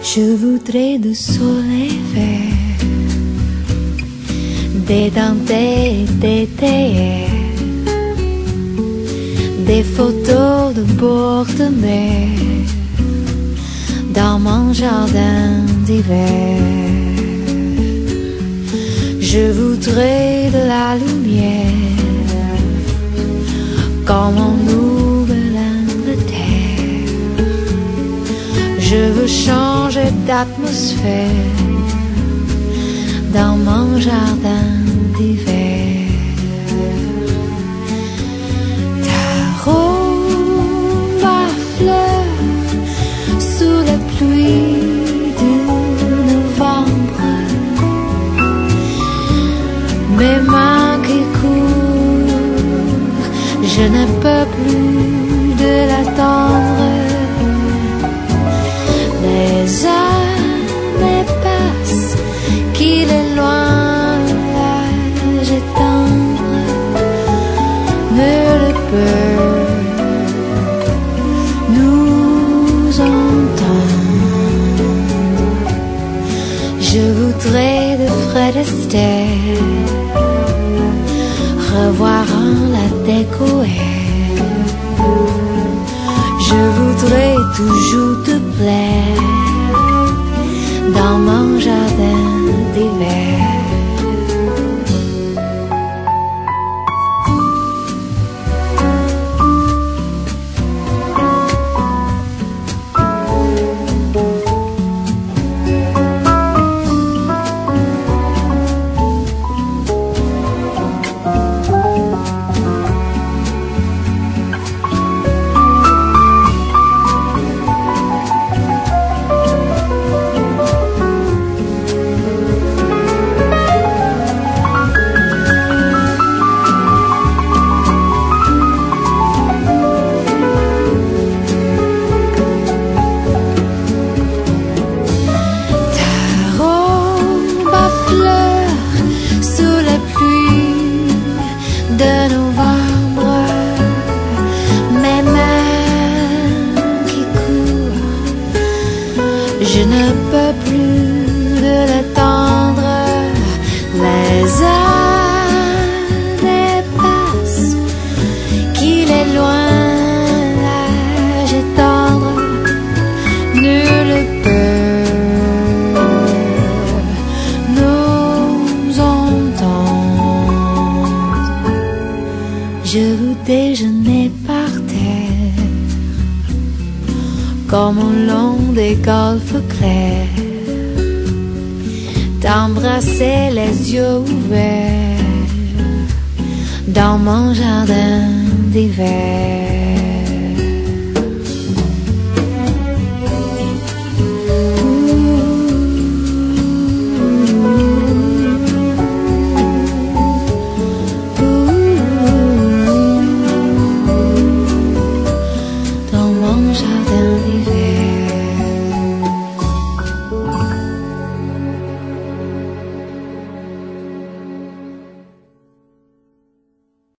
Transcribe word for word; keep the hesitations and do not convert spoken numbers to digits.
Je voudrais du soleil vert, des dentelles, des théières, des photos de bord de mer dans mon jardin d'hiver. Je voudrais de la lumière comme en Nouvelle-Angleterre. Je veux changer d'atmosphère dans mon jardin d'hiver. Ta robe à fleurs sous la pluie de novembre, mes mains qui courent, je ne peux plus de l'attendre. Les années passent, qu'il est loin, l'âge est tendre, mais le peur nous entend. Je voudrais de Fred Astaire revoir la découverte. Je voudrais toujours te plaire dans mon jardin d'hiver. De novembre, mes mains qui courent, je ne peux plus de l'attendre. Les années passent, qu'il est loin, l'âge est tendre, nul peut nous entendre. Je veux déjeuner par terre, comme au long des golfes clairs, t'embrasser les yeux ouverts dans mon jardin d'hiver.